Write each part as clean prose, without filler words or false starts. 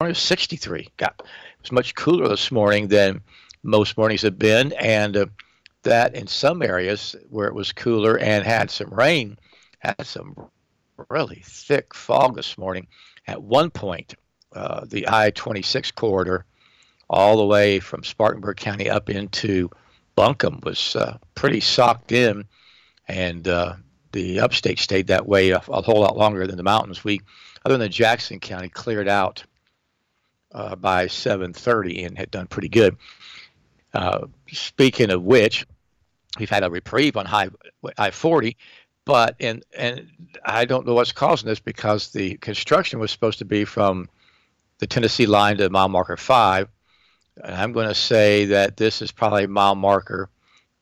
morning was 63. It was much cooler this morning than most mornings have been, and that in some areas where it was cooler and had some rain, had some really thick fog this morning. At one point, the I-26 corridor, all the way from Spartanburg County up into Buncombe, was pretty socked in, and the upstate stayed that way a whole lot longer than the mountains. Other than Jackson County, cleared out by 7:30 and had done pretty good. Speaking of which, we've had a reprieve on I-40, but and I don't know what's causing this, because the construction was supposed to be from the Tennessee line to mile marker 5. And I'm going to say that this is probably mile marker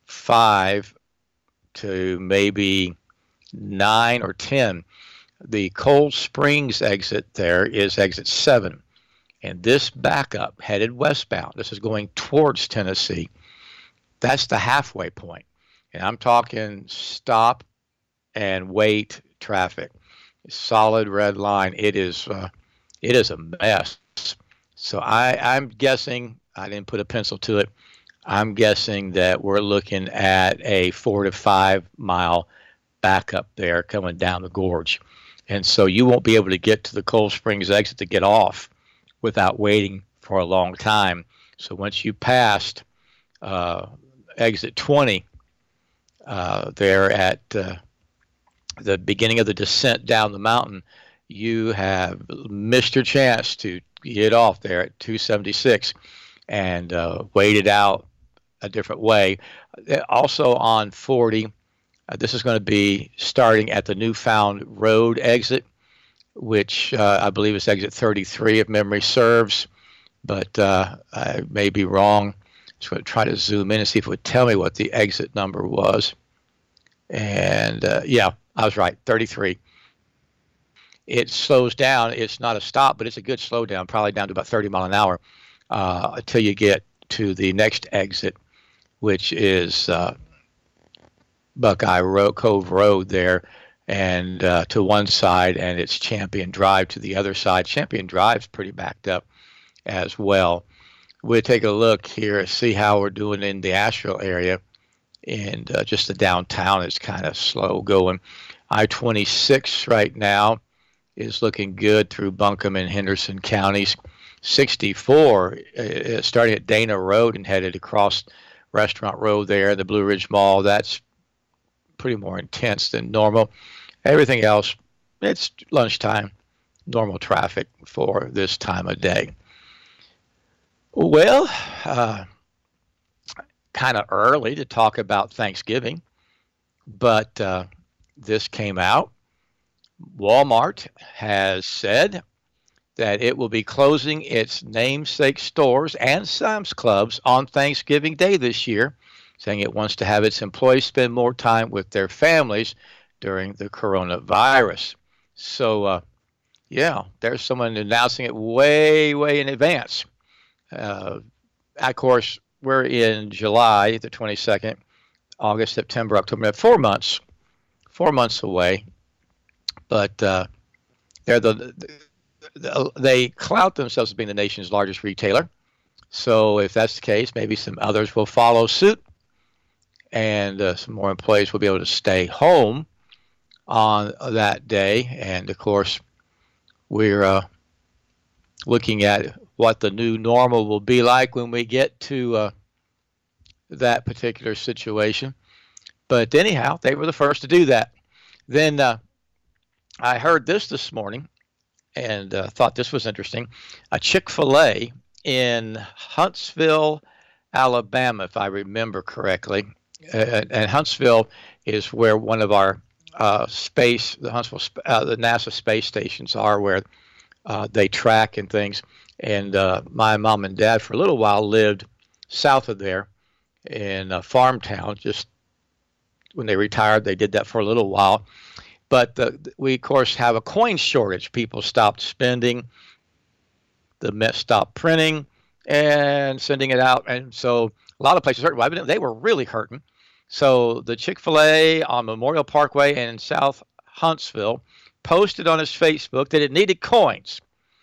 5 to maybe 9 or 10. The Cold Springs exit there is exit 7. And this backup headed westbound, this is going towards Tennessee, that's the halfway point. And I'm talking stop and wait traffic. Solid red line. It is a mess. So I'm guessing, I didn't put a pencil to it, I'm guessing that we're looking at a 4 to 5 mile backup there coming down the gorge. And so you won't be able to get to the Cold Springs exit to get off without waiting for a long time. So once you passed exit 20 there at the beginning of the descent down the mountain, you have missed your chance to get off there at 276 and wait it out a different way. Also on 40, this is going to be starting at the Newfound Road exit, which I believe is exit 33 if memory serves, but I may be wrong. Just going to try to zoom in and see if it would tell me what the exit number was. And yeah, I was right, 33. It slows down. It's not a stop, but it's a good slowdown, probably down to about 30 mile an hour until you get to the next exit, which is Buckeye Cove Road there, and to one side, and it's Champion Drive to the other side. Champion Drive's pretty backed up as well. We'll take a look here and see how we're doing in the Asheville area, and just the downtown is kind of slow going. I-26 right now is looking good through Buncombe and Henderson counties. 64 starting at Dana Road and headed across Restaurant Road there, the Blue Ridge Mall. That's pretty more intense than normal. Everything else, it's lunchtime, normal traffic for this time of day. Well, kind of early to talk about Thanksgiving, but this came out. Walmart has said that it will be closing its namesake stores and Sam's Clubs on Thanksgiving Day this year, saying it wants to have its employees spend more time with their families during the coronavirus. So, yeah, there's someone announcing it way, way in advance. Of course, we're in July the 22nd, August, September, October, 4 months. 4 months away. But they clout themselves as being the nation's largest retailer. So if that's the case, maybe some others will follow suit, and some more employees will be able to stay home on that day. And of course, we're looking at what the new normal will be like when we get to that particular situation. But anyhow, they were the first to do that. Then I heard this morning and thought this was interesting. A Chick-fil-A in Huntsville, Alabama, if I remember correctly. And Huntsville is where one of our the NASA space stations are, where they track and things. And my mom and dad for a little while lived south of there in a farm town. Just when they retired, they did that for a little while. But we, of course, have a coin shortage. People stopped spending. The Met stopped printing and sending it out. And so a lot of places hurt. Well, they were really hurting. So the Chick-fil-A on Memorial Parkway in South Huntsville posted on his Facebook that it needed coins.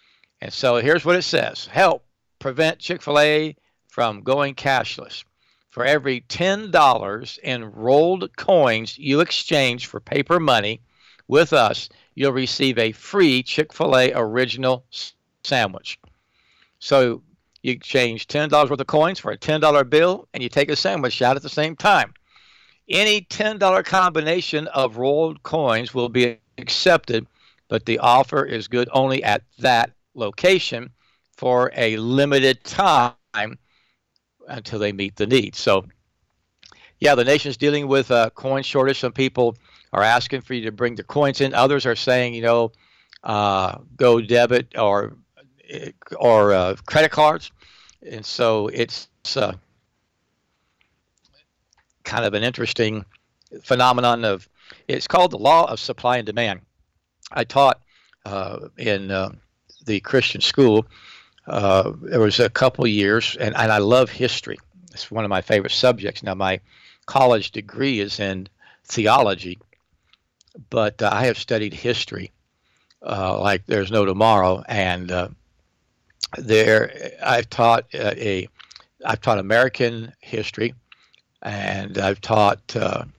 And so here's what it says: help prevent Chick-fil-A from going cashless. For every $10 in rolled coins you exchange for paper money with us, you'll receive a free Chick-fil-A original sandwich. So you exchange $10 worth of coins for a $10 bill, and you take a sandwich out at the same time. Any $10 combination of rolled coins will be accepted, but the offer is good only at that location for a limited time until they meet the need. So, yeah, the nation's dealing with a coin shortage. Some people are asking for you to bring the coins in. Others are saying, go debit or credit cards. And so it's kind of an interesting phenomenon of, it's called the law of supply and demand. I taught in the Christian school. There was a couple years, and I love history. It's one of my favorite subjects. Now, my college degree is in theology, but I have studied history like there's no tomorrow. And I've taught American history, and I've taught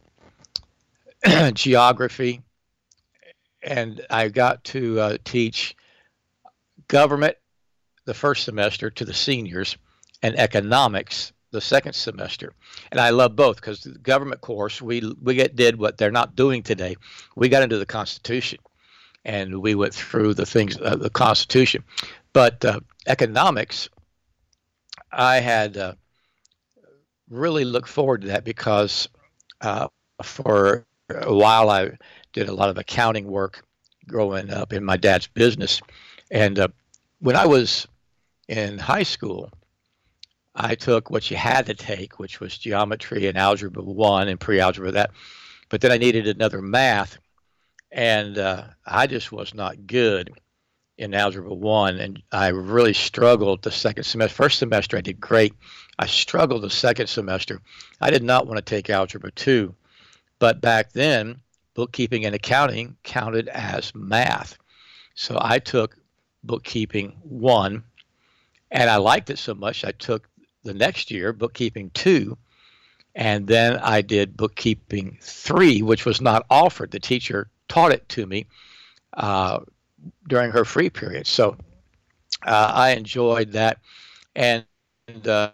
geography, and I got to teach government the first semester to the seniors, and economics the second semester. And I love both, because the government course, we did what they're not doing today. We got into the Constitution, and we went through the things, the Constitution. But economics, I had really looked forward to that, because for a while I did a lot of accounting work growing up in my dad's business. And when I was in high school, I took what you had to take, which was geometry and algebra 1 and pre-algebra that. But then I needed another math, and I just was not good in algebra 1, and I really struggled the second semester. First semester I did great. I struggled the second semester. I did not want to take algebra 2, but back then bookkeeping and accounting counted as math. So I took bookkeeping 1, and I liked it so much I took the next year bookkeeping 2, and then I did bookkeeping 3, which was not offered. The teacher taught it to me during her free period. So I enjoyed that. And the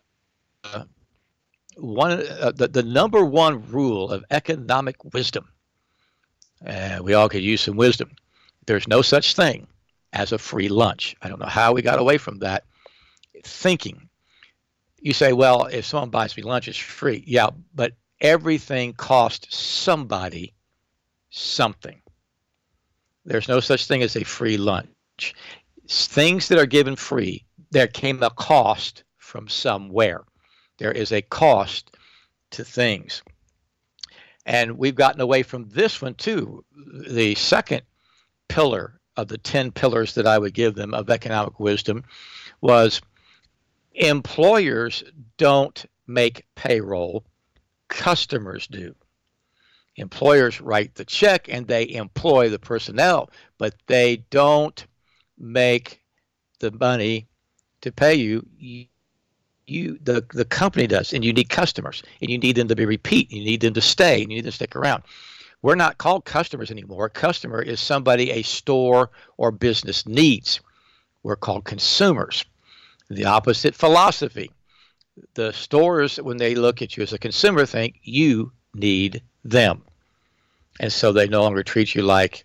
number one rule of economic wisdom, we all could use some wisdom. There's no such thing as a free lunch. I don't know how we got away from that thinking. You say, well, if someone buys me lunch, it's free. Yeah, but everything costs somebody something. There's no such thing as a free lunch. Things that are given free, there came a cost from somewhere. There is a cost to things. And we've gotten away from this one too. The second pillar of the 10 pillars that I would give them of economic wisdom was employers don't make payroll, customers do. Employers write the check and they employ the personnel, but they don't make the money to pay you. The company does, and you need customers, and you need them to be repeat. You need them to stay, and you need them to stick around. We're not called customers anymore. A customer is somebody a store or business needs. We're called consumers. The opposite philosophy. The stores, when they look at you as a consumer, think you need them, and so they no longer treat you like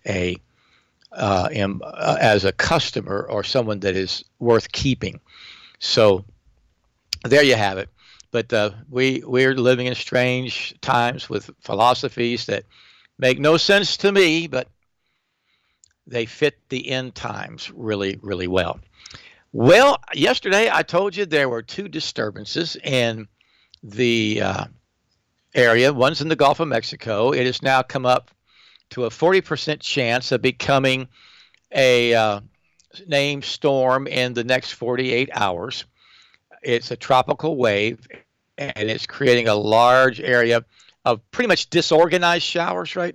as a customer or someone that is worth keeping. So there you have it. But we're living in strange times with philosophies that make no sense to me, but they fit the end times really, really well. Well, yesterday I told you there were 2 disturbances in the area. One's in the Gulf of Mexico. It has now come up to a 40% chance of becoming a named storm in the next 48 hours. It's a tropical wave, and it's creating a large area of pretty much disorganized showers right now.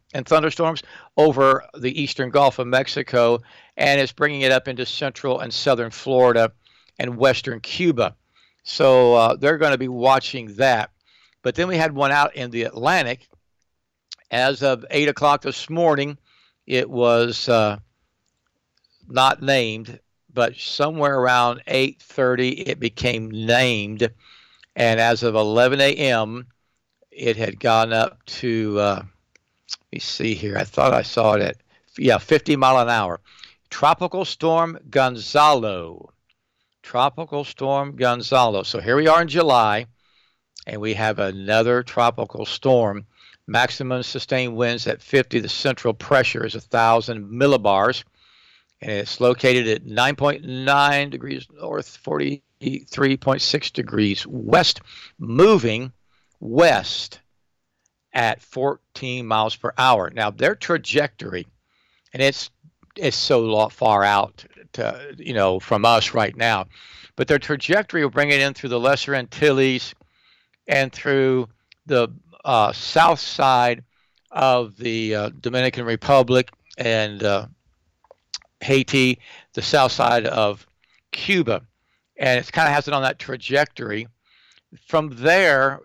and thunderstorms over the eastern Gulf of Mexico, and it's bringing it up into central and southern Florida and western Cuba. So they're going to be watching that. But then we had one out in the Atlantic. As of 8 o'clock this morning, it was not named, but somewhere around 8:30 it became named. And as of 11 a.m., it had gone up to, let me see here, I thought I saw it at, 50 mile an hour. Tropical Storm Gonzalo. Tropical Storm Gonzalo. So here we are in July, and we have another tropical storm. Maximum sustained winds at 50. The central pressure is 1,000 millibars, and it's located at 9.9 degrees north, 43.6 degrees west, moving west at 14 miles per hour. Now, their trajectory, and it's so far out to, from us right now, but their trajectory will bring it in through the Lesser Antilles and through the south side of the Dominican Republic and Haiti, the south side of Cuba, and it kind of has it on that trajectory. From there,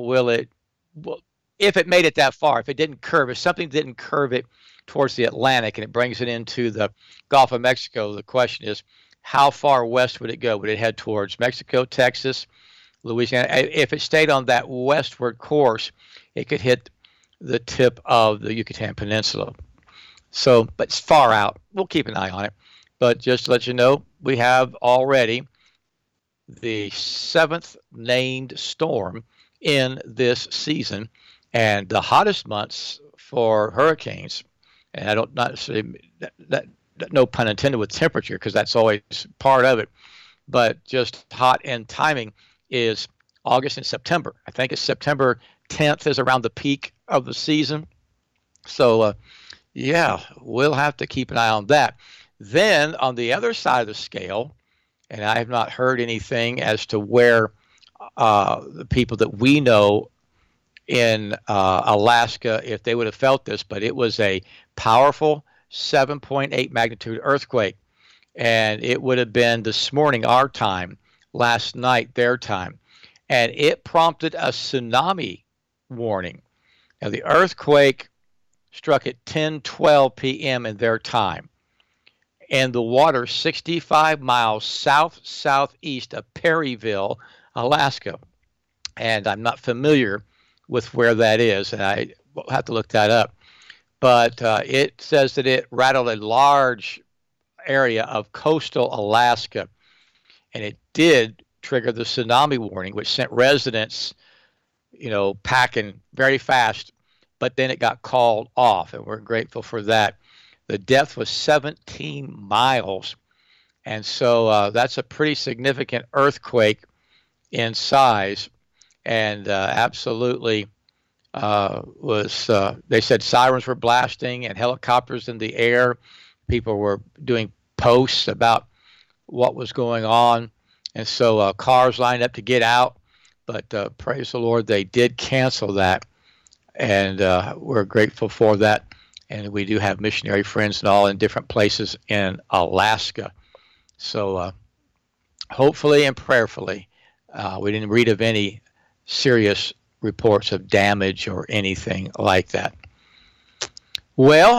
if it made it that far, if it didn't curve, if something didn't curve it towards the Atlantic and it brings it into the Gulf of Mexico, the question is, how far west would it go? Would it head towards Mexico, Texas, Louisiana? If it stayed on that westward course, it could hit the tip of the Yucatan Peninsula. So, but it's far out. We'll keep an eye on it. But just to let you know, we have already the 7th named storm in this season, and the hottest months for hurricanes. And I don't not say that no pun intended with temperature, because that's always part of it, but just hot in timing is August and September. I think it's September 10th is around the peak of the season. So, we'll have to keep an eye on that. Then on the other side of the scale, and I have not heard anything as to where the people that we know in Alaska, if they would have felt this, but it was a powerful 7.8 magnitude earthquake. And it would have been this morning, our time, last night, their time. And it prompted a tsunami warning. Now, the earthquake struck at 10:12 p.m. in their time. And the water 65 miles southeast of Perryville, Alaska. And I'm not familiar with where that is, and I will have to look that up. But it says that it rattled a large area of coastal Alaska, and it did trigger the tsunami warning, which sent residents, packing very fast, but then it got called off, and we're grateful for that. The depth was 17 miles, and so that's a pretty significant earthquake in size, and absolutely they said sirens were blasting and helicopters in the air. People were doing posts about what was going on, and so cars lined up to get out, but praise the Lord, they did cancel that, and we're grateful for that. And we do have missionary friends and all in different places in Alaska. So hopefully and prayerfully, we didn't read of any serious reports of damage or anything like that. Well,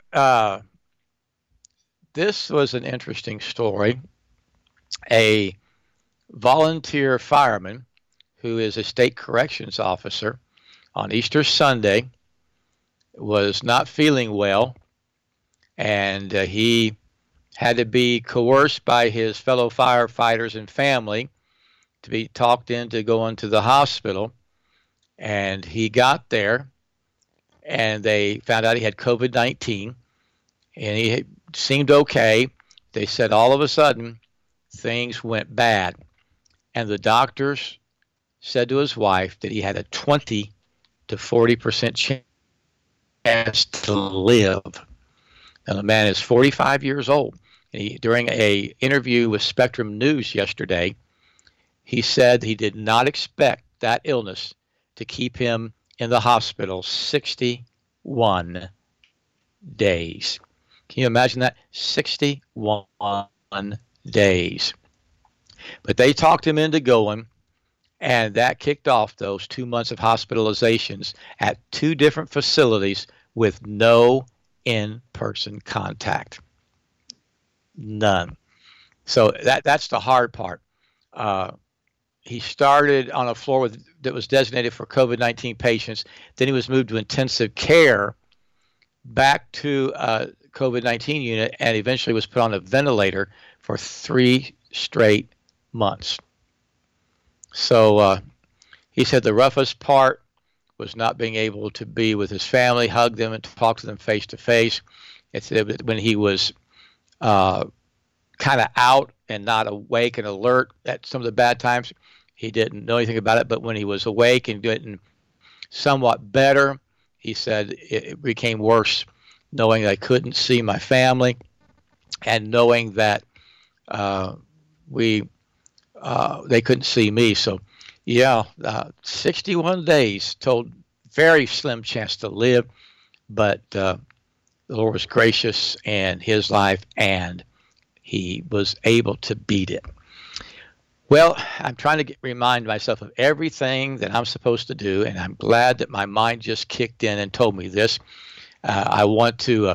this was an interesting story. A volunteer fireman who is a state corrections officer on Easter Sunday was not feeling well, and he had to be coerced by his fellow firefighters and family to be talked into going to the hospital. And he got there, and they found out he had COVID-19, and he seemed okay. They said all of a sudden things went bad, and the doctors said to his wife that he had a 20 to 40% chance to live. Now, the man is 45 years old. And during a interview with Spectrum News yesterday, he said he did not expect that illness to keep him in the hospital 60 61 days. Can you imagine that? 61 days. But they talked him into going, and that kicked off those 2 months of hospitalizations at 2 different facilities with no in-person contact. None. So that's the hard part. He started on a floor that was designated for COVID-19 patients. Then he was moved to intensive care, back to a COVID-19 unit, and eventually was put on a ventilator for 3 straight months. So he said the roughest part was not being able to be with his family, hug them, and talk to them face to face. It said when he was kind of out and not awake and alert at some of the bad times, he didn't know anything about it. But when he was awake and getting somewhat better, he said it became worse, knowing I couldn't see my family and knowing that they couldn't see me. So, yeah, 61 days, told very slim chance to live, but the Lord was gracious in his life, and he was able to beat it. Well, I'm trying to remind myself of everything that I'm supposed to do, and I'm glad that my mind just kicked in and told me this. I want to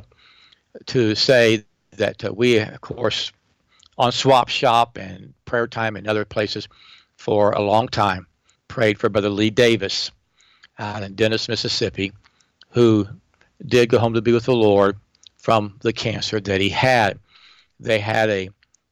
say that we, of course, on Swap Shop and Prayer Time and other places for a long time, prayed for Brother Lee Davis out in Dennis, Mississippi, who did go home to be with the Lord from the cancer that he had. They had a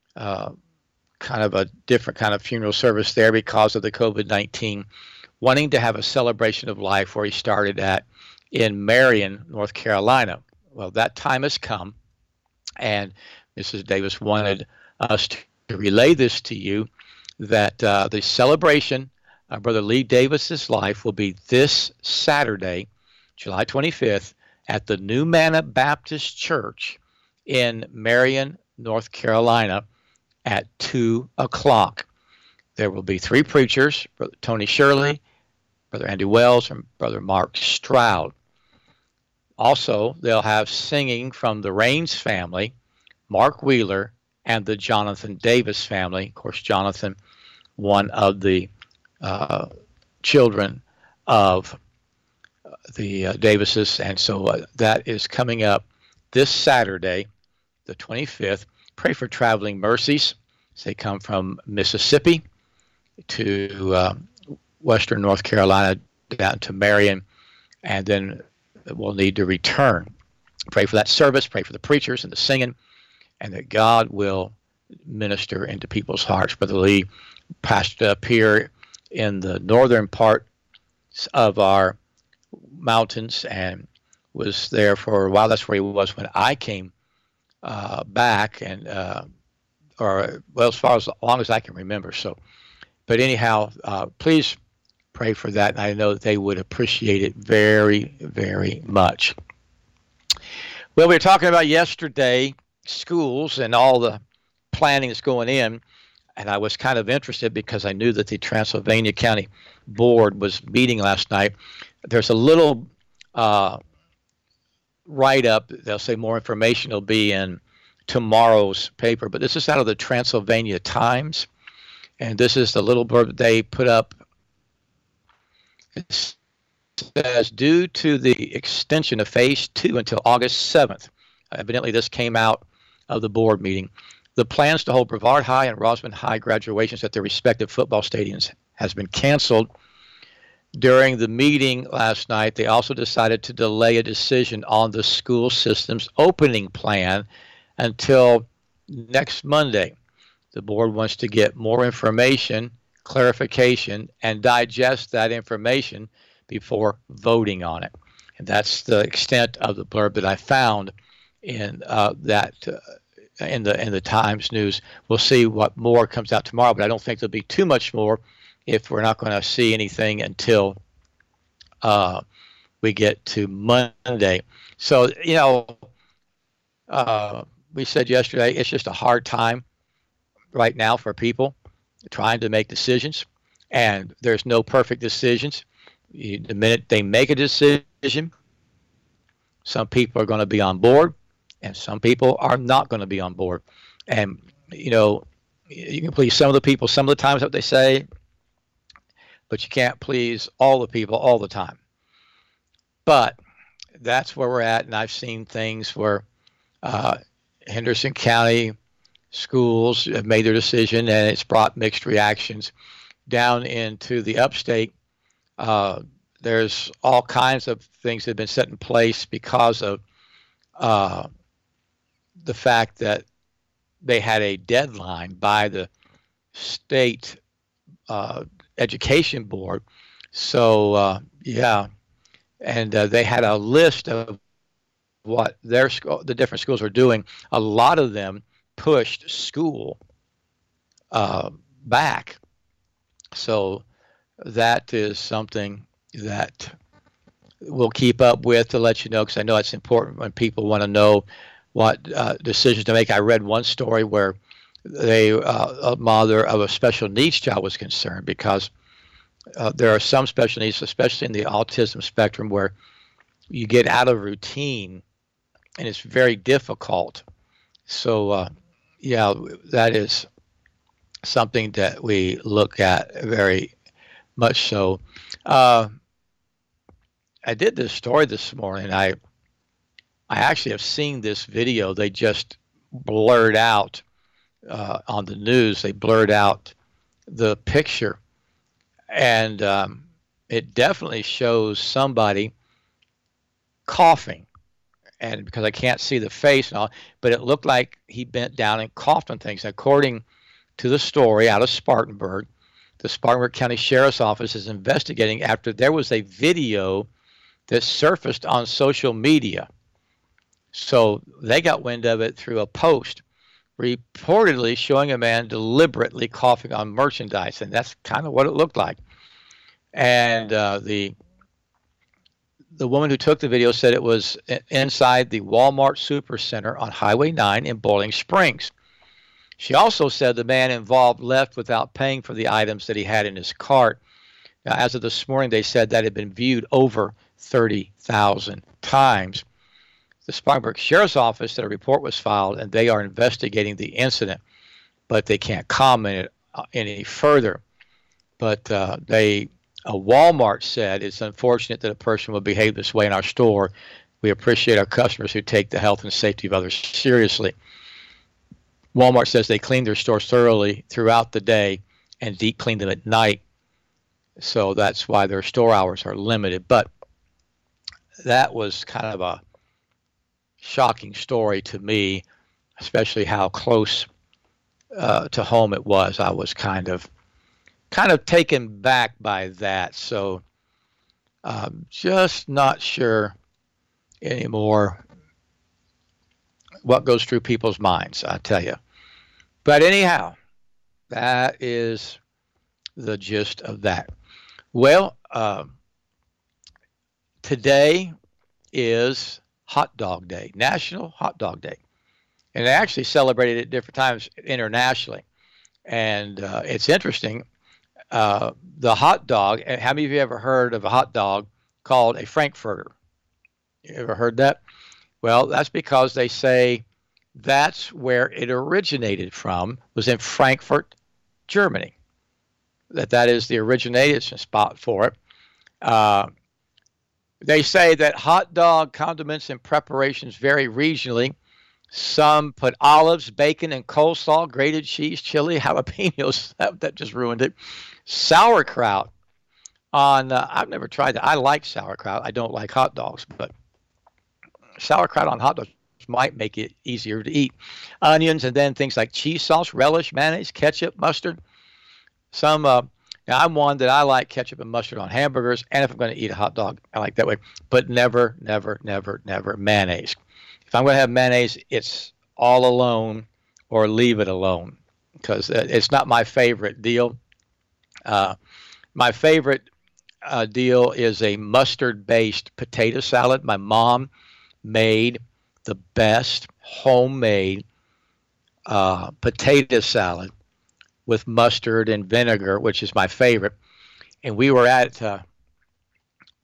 kind of a different kind of funeral service there because of the COVID-19, wanting to have a celebration of life where he started at in Marion, North Carolina. Well, that time has come, and Mrs. Davis wanted us to relay this to you, that the celebration of Brother Lee Davis's life will be this Saturday, July 25th, at the New Manna Baptist Church in Marion, North Carolina, at 2 o'clock. There will be 3 preachers, Brother Tony Shirley, Brother Andy Wells, and Brother Mark Stroud. Also, they'll have singing from the Raines family, Mark Wheeler, and the Jonathan Davis family. Of course, Jonathan, one of the children of the Davises. And so that is coming up this Saturday, the 25th. Pray for traveling mercies as they come from Mississippi to western North Carolina down to Marion, and then we'll need to return. Pray for that service, pray for the preachers and the singing, and that God will minister into people's hearts. Brother Lee pastored up here in the northern part of our mountains and was there for a while. That's where he was when I came back, and or well, as far as long as I can remember. So, but anyhow, please pray for that. And I know that they would appreciate it very, very much. Well, we were talking about yesterday schools and all the planning that's going in, and I was kind of interested because I knew that the Transylvania County Board was meeting last night. There's a little write-up. They'll say more information will be in tomorrow's paper, but this is out of the Transylvania Times, and this is the little blurb that they put up. It says, due to the extension of Phase 2 until August 7th, evidently this came out of the board meeting, the plans to hold Brevard High and Rosamond High graduations at their respective football stadiums has been canceled. During the meeting last night, they also decided to delay a decision on the school system's opening plan until next Monday. The board wants to get more information, clarification, and digest that information before voting on it. And that's the extent of the blurb that I found in in the Times News. We'll see what more comes out tomorrow, but I don't think there'll be too much more if we're not going to see anything until we get to Monday. So, we said yesterday, it's just a hard time right now for people trying to make decisions, and there's no perfect decisions. The minute they make a decision, Some people are going to be on board, and some people are not going to be on board. And, you know, you can please some of the people some of the times what they say, but you can't please all the people all the time. But that's where we're at, and I've seen things where Henderson County schools have made their decision, and it's brought mixed reactions. Down into the upstate, there's all kinds of things that have been set in place because of the fact that they had a deadline by the state education board. So, yeah, and they had a list of what the different schools were doing. A lot of them pushed school back. So that is something that we'll keep up with to let you know, because I know it's important when people want to know what decisions to make. I read one story where a mother of a special needs child was concerned because there are some special needs, especially in the autism spectrum, where you get out of routine and it's very difficult. So, yeah, that is something that we look at very much so. I did this story this morning. I actually have seen this video. They just blurred out on the news. They blurred out the picture, and it definitely shows somebody coughing. And because I can't see the face and all, but it looked like he bent down and coughed on things. According to the story out of Spartanburg, the Spartanburg County Sheriff's Office is investigating after there was a video that surfaced on social media. So they got wind of it through a post reportedly showing a man deliberately coughing on merchandise, and that's kind of what it looked like. And the woman who took the video said it was inside the Walmart Supercenter on Highway 9 in Boiling Springs. She also said the man involved left without paying for the items that he had in his cart. Now, as of this morning, they said that had been viewed over 30,000 times. The Spartanburg Sheriff's Office said a report was filed, and they are investigating the incident, but they can't comment any further. But Walmart said it's unfortunate that a person would behave this way in our store. We appreciate our customers who take the health and safety of others seriously. Walmart says they clean their stores thoroughly throughout the day and deep clean them at night. So that's why their store hours are limited. But that was kind of a shocking story to me, especially how close to home it was. I was kind of taken back by that. So just not sure anymore what goes through people's minds, I tell you. But anyhow, that is the gist of that. Well, today is Hot Dog Day, National Hot Dog Day. And they actually celebrate it at different times internationally. And it's interesting. The hot dog, how many of you ever heard of a hot dog called a Frankfurter? You ever heard that? Well, that's because they say that's where it originated from, was in Frankfurt, Germany. That is the origination spot for it. They say that hot dog condiments and preparations vary regionally. Some put olives, bacon, and coleslaw, grated cheese, chili, jalapenos. That just ruined it. Sauerkraut on, I've never tried that. I like sauerkraut. I don't like hot dogs, but sauerkraut on hot dogs might make it easier to eat. Onions, and then things like cheese sauce, relish, mayonnaise, ketchup, mustard. Now I'm one that I like ketchup and mustard on hamburgers, and if I'm going to eat a hot dog, I like that way. But never, never, never, never mayonnaise. If I'm going to have mayonnaise, it's all alone or leave it alone, because it's not my favorite deal. My favorite deal is a mustard-based potato salad. My mom made the best homemade potato salad with mustard and vinegar, which is my favorite. And we were at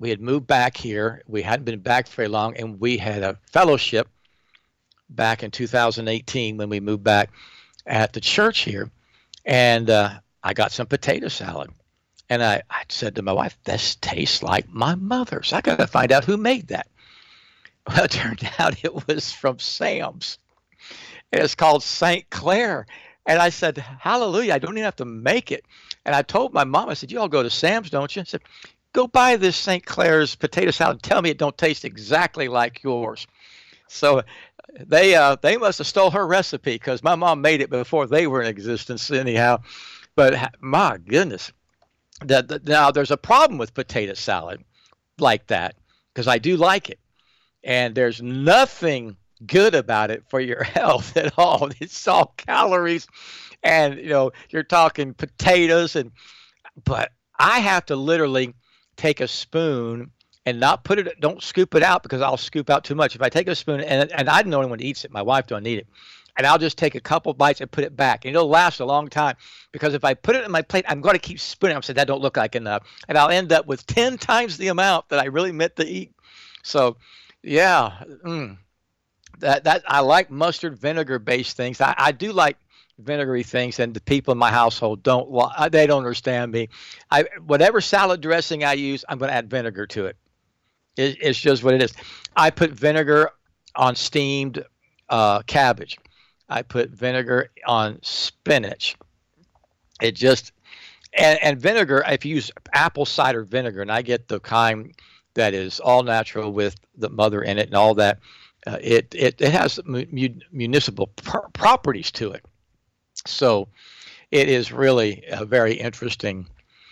we had moved back here. We hadn't been back very long, and we had a fellowship back in 2018 when we moved back at the church here. And I got some potato salad. And I said to my wife, this tastes like my mother's. I got to find out who made that. Well, it turned out it was from Sam's. It's called St. Clair. And I said, hallelujah, I don't even have to make it. And I told my mom, I said, you all go to Sam's, don't you? I said, go buy this St. Clair's potato salad and tell me it don't taste exactly like yours. So they must have stole her recipe because my mom made it before they were in existence anyhow. But my goodness, now there's a problem with potato salad like that because I do like it. And there's nothing good about it for your health at all. It's all calories and, you're talking potatoes. But I have to literally take a spoon and not put it, don't scoop it out because I'll scoop out too much. If I take a spoon, and I'm the only one who eats it, my wife don't eat it, and I'll just take a couple bites and put it back, and it'll last a long time because if I put it in my plate, I'm going to keep spooning. I'm saying that don't look like enough, and I'll end up with 10 times the amount that I really meant to eat. So, yeah, that I like mustard vinegar based things. I do like vinegary things, and the people in my household they don't understand me. Whatever salad dressing I use, I'm going to add vinegar to it. It's just what it is. I put vinegar on steamed cabbage. I put vinegar on spinach. It just and vinegar. If you use apple cider vinegar, and I get the kind that is all natural with the mother in it and all that, it has municipal properties to it. So it is really a very interesting.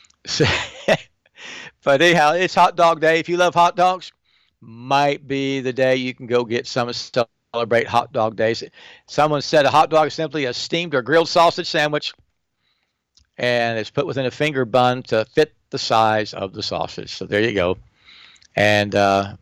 But anyhow, it's hot dog day. If you love hot dogs, might be the day you can go get some to celebrate hot dog days. Someone said a hot dog is simply a steamed or grilled sausage sandwich, and it's put within a finger bun to fit the size of the sausage. So there you go. And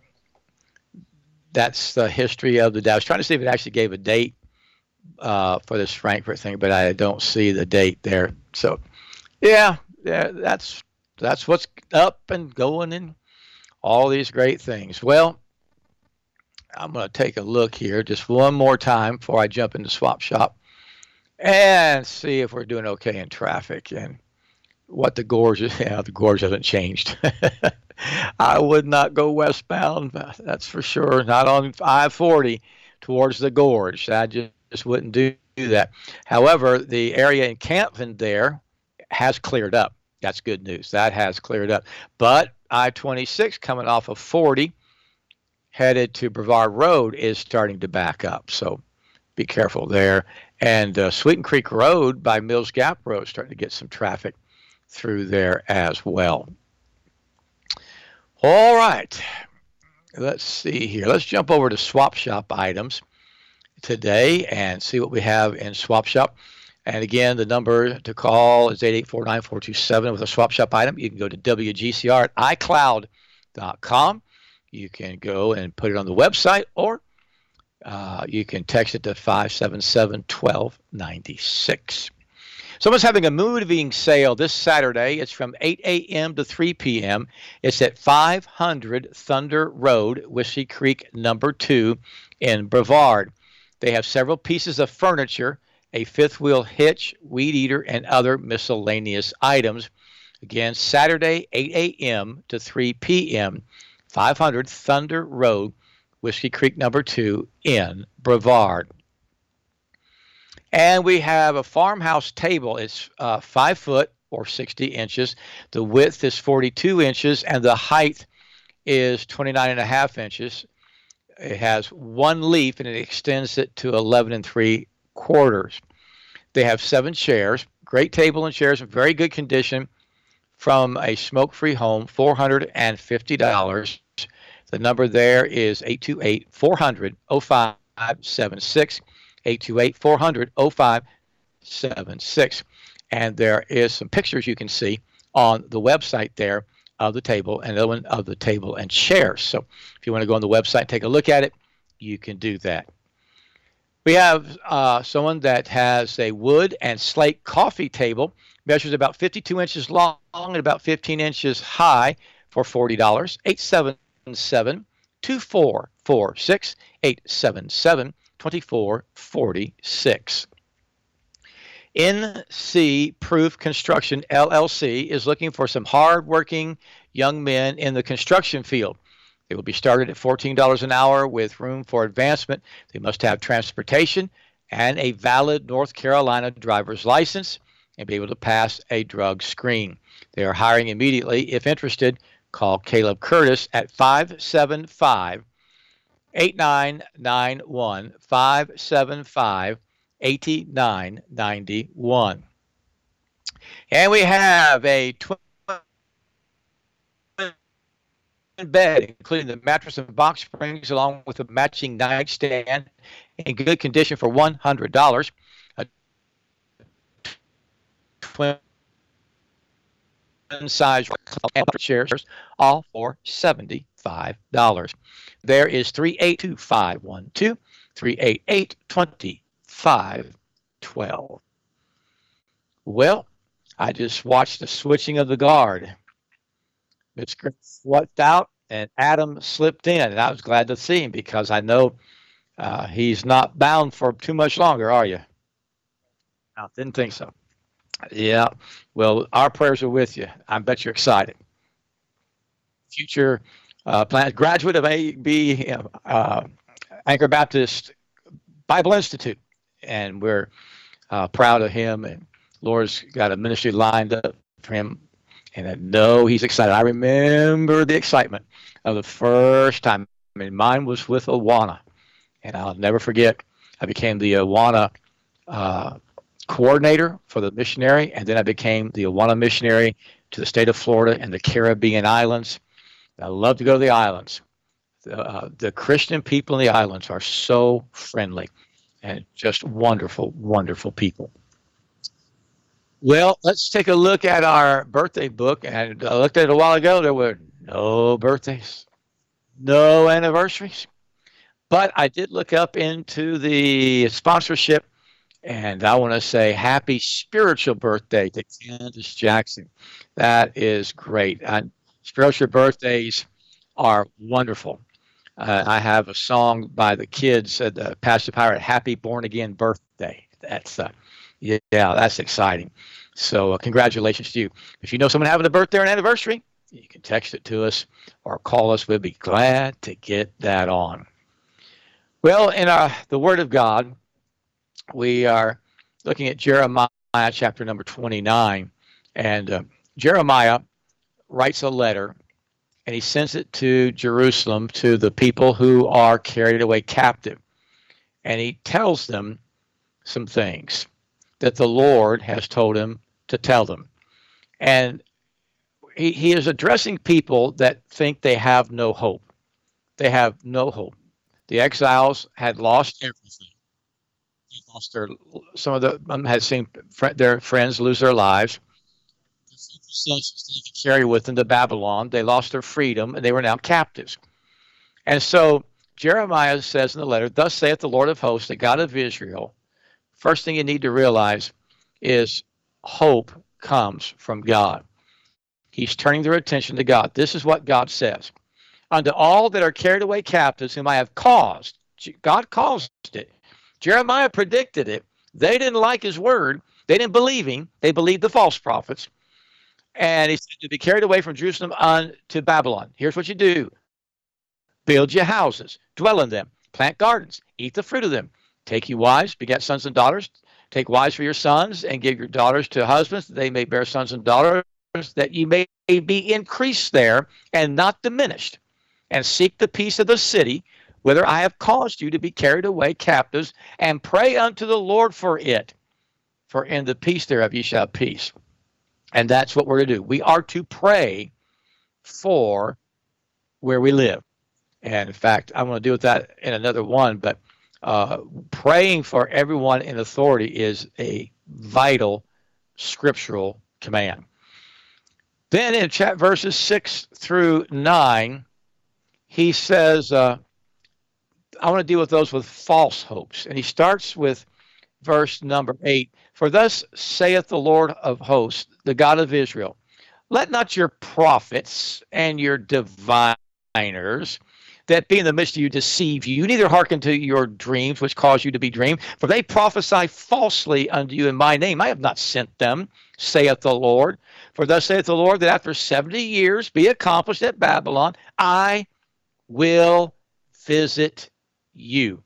that's the history of the day. I was trying to see if it actually gave a date for this Frankfurt thing, but I don't see the date there. So, yeah, that's what's up and going and all these great things. Well, I'm going to take a look here just one more time before I jump into Swap Shop and see if we're doing okay in traffic and what the gorge is. Yeah, the gorge hasn't changed. I would not go westbound, that's for sure. Not on I-40 towards the gorge. I just wouldn't do that. However, the area in Campton there has cleared up. That's good news. That has cleared up. But I-26 coming off of 40 headed to Brevard Road is starting to back up. So be careful there. And Sweeten Creek Road by Mills Gap Road starting to get some traffic through there as well. All right. Let's see here. Let's jump over to Swap Shop items today and see what we have in Swap Shop. And again, the number to call is 884-9427 with a Swap Shop item. You can go to WGCR at iCloud.com. You can go and put it on the website, or you can text it to 577-1296. Someone's having a moving sale this Saturday. It's from 8 a.m. to 3 p.m. It's at 500 Thunder Road, Whiskey Creek number 2 in Brevard. They have several pieces of furniture, a fifth wheel hitch, weed eater, and other miscellaneous items. Again, Saturday, 8 a.m. to 3 p.m., 500 Thunder Road, Whiskey Creek number 2 in Brevard. And we have a farmhouse table. It's 5 foot or 60 inches. The width is 42 inches, and the height is 29.5 inches. It has one leaf, and it extends it to 11 3/4. They have 7 chairs, great table and chairs in very good condition from a smoke-free home, $450. The number there is 828-400-0576, 828-400-0576. And there is some pictures you can see on the website there of the table and the one of the table and chairs. So if you want to go on the website, take a look at it, you can do that. We have someone that has a wood and slate coffee table, measures about 52 inches long and about 15 inches high for $40. 877-2446, 877-2446. NC Proof Construction LLC is looking for some hardworking young men in the construction field. They will be started at $14 an hour with room for advancement. They must have transportation and a valid North Carolina driver's license and be able to pass a drug screen. They are hiring immediately. If interested, call Caleb Curtis at 575-8991, 575-8991. And we have a twin bed, including the mattress and box springs, along with a matching nightstand in good condition for $100. A twin size chairs, all for $75. There is 382-512, 388-2512. Well, I just watched the switching of the guard. Mitch swept out and Adam slipped in, and I was glad to see him because I know he's not bound for too much longer, are you? I didn't think so. Yeah, well, our prayers are with you. I bet you're excited. Future plans, graduate of AB, Anchor Baptist Bible Institute, and we're proud of him. And Laura's got a ministry lined up for him, and I know he's excited. I remember the excitement of the first time. I mean, mine was with Awana, and I'll never forget. I became the Awana coordinator for the missionary, and then I became the Awana missionary to the state of Florida and the Caribbean islands. I love to go to the islands. The Christian people in the islands are so friendly and just wonderful, wonderful people. Well, let's take a look at our birthday book. And I looked at it a while ago. There were no birthdays, no anniversaries. But I did look up into the sponsorship, and I want to say happy spiritual birthday to Candace Jackson. That is great. Spiritual birthdays are wonderful. I have a song by the kids, Pastor Pirate, Happy Born Again Birthday. That's that's exciting. So congratulations to you. If you know someone having a birthday or an anniversary, you can text it to us or call us. We'll be glad to get that on. Well, in the Word of God, we are looking at Jeremiah chapter number 29. And Jeremiah writes a letter, and he sends it to Jerusalem, to the people who are carried away captive. And he tells them some things that the Lord has told him to tell them. And he is addressing people that think they have no hope. They have no hope. The exiles had lost everything. They lost some of them had seen their friends lose their lives. They carry with them to Babylon. They lost their freedom, and they were now captives. And so Jeremiah says in the letter, "Thus saith the Lord of hosts, the God of Israel." First thing you need to realize is hope comes from God. He's turning their attention to God. This is what God says. Unto all that are carried away captives, whom I have caused. God caused it. Jeremiah predicted it. They didn't like his word. They didn't believe him. They believed the false prophets. And he said to be carried away from Jerusalem unto Babylon. Here's what you do. Build your houses. Dwell in them. Plant gardens. Eat the fruit of them. Take you wives. Beget sons and daughters. Take wives for your sons, and give your daughters to husbands, that they may bear sons and daughters, that you may be increased there and not diminished. And seek the peace of the city, whither I have caused you to be carried away captives, and pray unto the Lord for it. For in the peace thereof ye shall have peace. And that's what we're to do. We are to pray for where we live. And in fact, I'm going to deal with that in another one, but praying for everyone in authority is a vital scriptural command. Then in verses 6 through 9, he says, I want to deal with those with false hopes. And he starts with verse number 8. For thus saith the Lord of hosts, the God of Israel, Let not your prophets and your diviners that be in the midst of you deceive you, neither hearken to your dreams, which cause you to be dreamed. For they prophesy falsely unto you in my name. I have not sent them, saith the Lord. For thus saith the Lord, that after 70 years be accomplished at Babylon, I will visit you.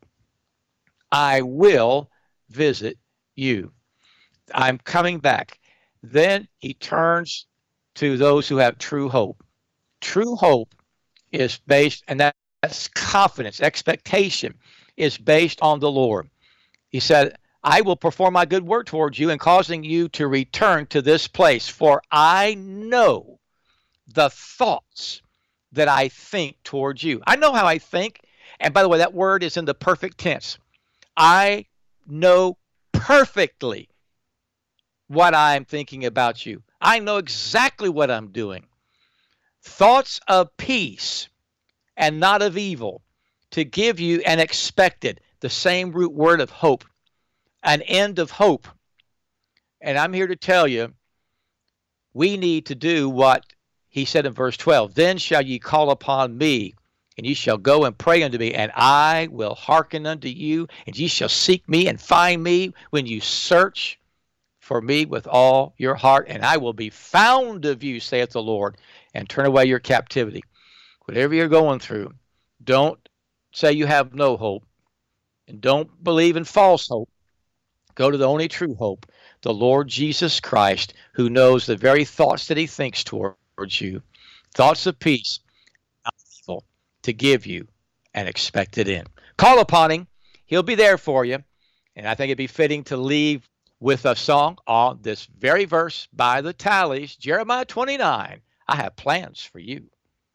I will visit you. I'm coming back. Then he turns to those who have true hope. True hope is based, and that's confidence, expectation is based on the Lord. He said, I will perform my good work towards you and causing you to return to this place, for I know the thoughts that I think towards you. I know how I think. And by the way, that word is in the perfect tense. I know perfectly what I'm thinking about you. I know exactly what I'm doing. Thoughts of peace and not of evil, to give you an expected, the same root word of hope, an end of hope. And I'm here to tell you, we need to do what he said in verse 12. Then shall ye call upon me, and ye shall go and pray unto me, and I will hearken unto you, and ye shall seek me and find me when you search for me with all your heart, and I will be found of you, saith the Lord, and turn away your captivity. Whatever you're going through, don't say you have no hope, and don't believe in false hope. Go to the only true hope, the Lord Jesus Christ, who knows the very thoughts that he thinks towards you, thoughts of peace, not evil, to give you an expected end. Call upon him. He'll be there for you. And I think it'd be fitting to leave with a song on this very verse by the Tallies, Jeremiah 29. I have plans for you.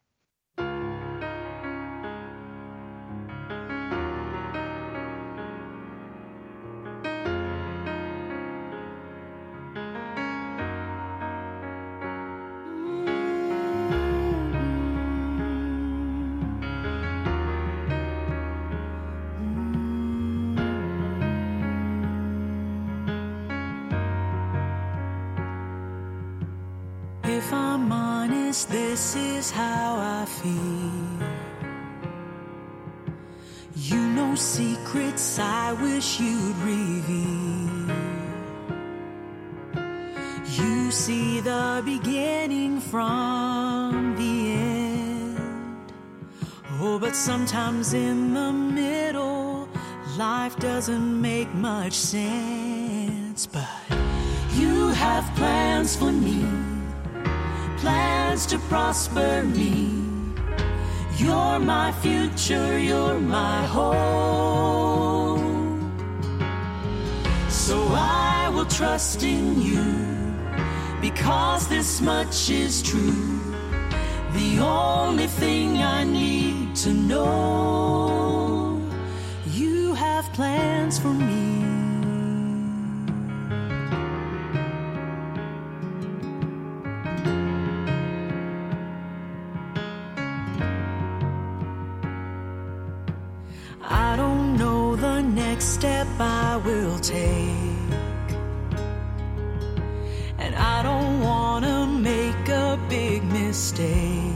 If I'm honest, this is how I feel. You know secrets I wish you'd reveal. You see the beginning from the end. Oh, but sometimes in the middle, life doesn't make much sense. But you have plans for me, plans to prosper me. You're my future, you're my hope. So I will trust in you, because this much is true. The only thing I need to know, you have plans for me. I don't know the next step I will take, and I don't want to make a big mistake.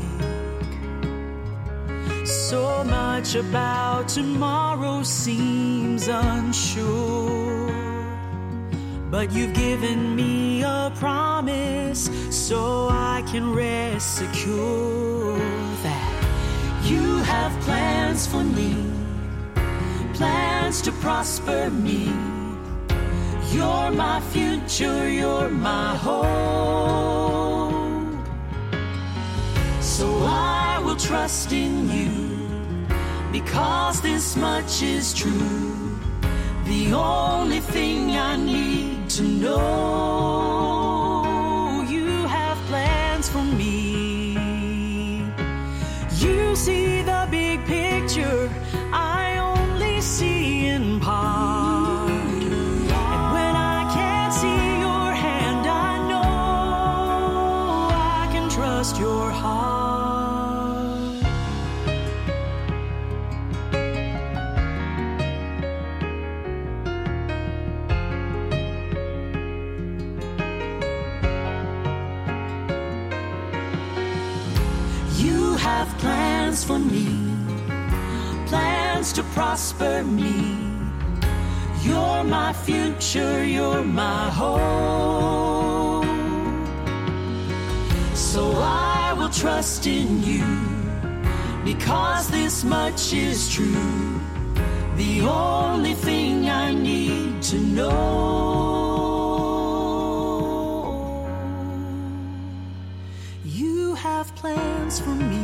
So much about tomorrow seems unsure, but you've given me a promise, so I can rest secure that you have plans for me, plans to prosper me. You're my future, you're my hope. So I will trust in you, because this much is true. The only thing I need to know, you have plans for me. You see the big picture, I only see in part. And when I can't see your hand, I know I can trust your heart. have plans for me, plans to prosper me. You're my future, you're my hope. So I will trust in you, because this much is true. The only thing I need to know. You have plans for me,